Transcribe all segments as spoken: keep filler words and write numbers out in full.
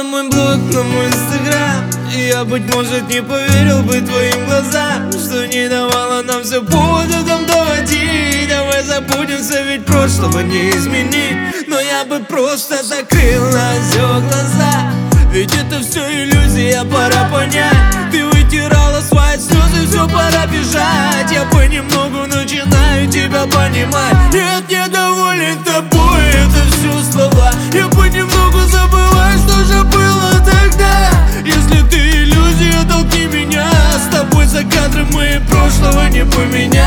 на мой блог, на мой инстаграм, и я, быть может, не поверил бы твоим глазам, что не давало нам все повода там доводить. Давай забудемся, ведь прошлого не изменить. Но я бы просто закрыл на все глаза, ведь это все иллюзия, пора понять. Ты вытирала свои слезы, все, пора бежать. Я понемногу начинаю тебя понимать. Нет, недоволен тобой, это все слова. Я понемногу забываю, что же было тогда. Если ты иллюзия, толкни меня. С тобой за кадром мы прошлого не поменять.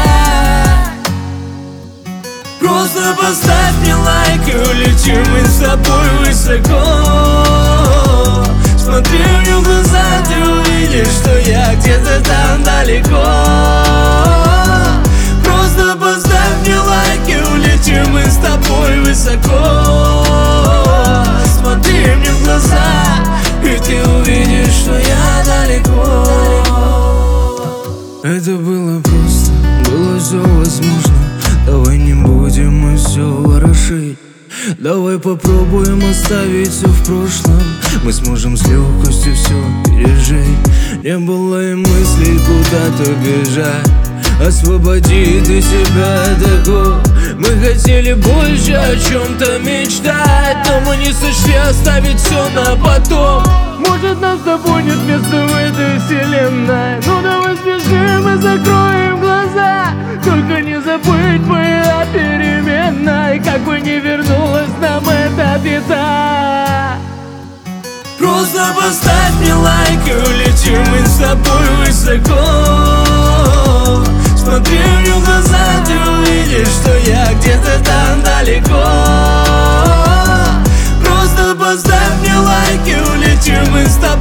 Просто поставь мне лайк и улетим мы с тобой высоко. Смотри мне в глаза, ты увидишь, что я где-то там далеко. Просто поставь мне лайк и улетим мы с тобой высоко. Смотри мне в глаза, и ты увидишь, что я далеко. Это было просто, было все возможно. Давай не будем мы все ворошить. Давай попробуем оставить все в прошлом. Мы сможем с легкостью все пережить. Не было и мыслей куда-то бежать. Освободи ты себя от такого. Мы хотели больше о чем-то мечтать, но мы не сочли оставить все на потом. Может, нас с тобой нет места в этой вселенной. Ну давай сбежим и закроем глаза. Только не забыть мы о переменной. Как бы не вернулась нам эта беда. Просто поставь мне лайк и улетим мы с тобой высоко. Смотри мне в глаза, ты увидишь, что я где-то там далеко. Просто поставь мне лайк и улетим мы с тобой